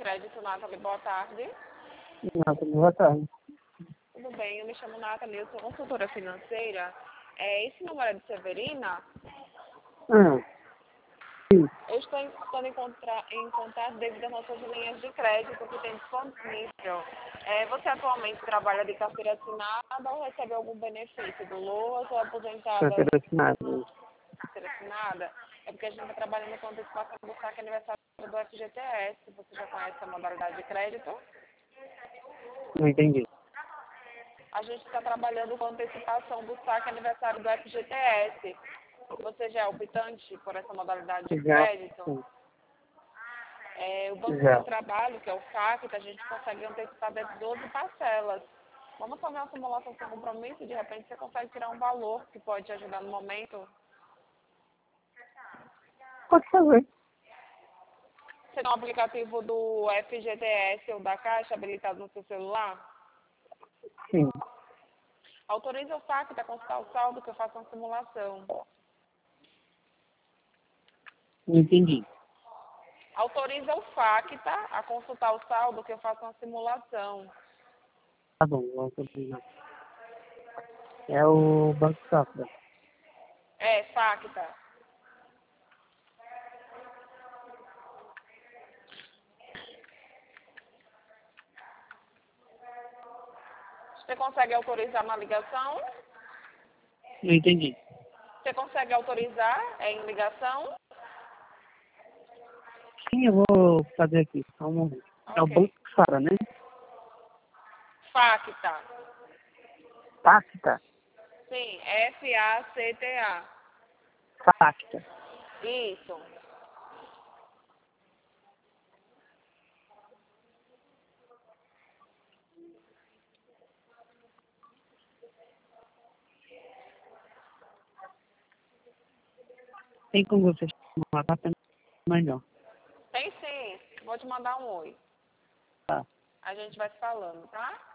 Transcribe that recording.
Crédito, Nathalie, boa tarde. Nathalie, boa tarde. Tudo bem, eu me chamo Nathalie, eu sou consultora financeira. Esse número é de Severina? Sim. Eu estou tentando em contato devido às nossas linhas de crédito que tem disponível. Você atualmente trabalha de carteira assinada ou recebe algum benefício do LOAS ou aposentada? Carteira assinada. Carteira assinada? É porque a gente está trabalhando com antecipação do saque aniversário do FGTS. Você já conhece a modalidade de crédito? Não entendi. A gente está trabalhando com antecipação do saque aniversário do FGTS. Você já é optante por essa modalidade de Já. crédito? Sim. O Banco Já. do Trabalho, que é o FAC, a gente consegue antecipar de 12 parcelas. Vamos fazer uma simulação sem compromisso e de repente você consegue tirar um valor que pode te ajudar no momento. Pode fazer. Você tem um aplicativo do FGTS ou da Caixa habilitado no seu celular? Sim. Autoriza o FAC a consultar o saldo que eu faço uma simulação. Não entendi. Autoriza o FAC a consultar o saldo que eu faço uma simulação. Tá bom, vou autorizar. É o Banco Safra. FAC. Você consegue autorizar uma ligação? Não entendi. Você consegue autorizar em ligação? Sim, eu vou fazer aqui. Só um momento. É o Ok. Banco Safra, né? FACTA. Pacta. Sim, FACTA. Pacta. Isso. Tem como você chamar a pena melhor. Tem sim. Vou te mandar um oi. Tá. A gente vai se falando, tá?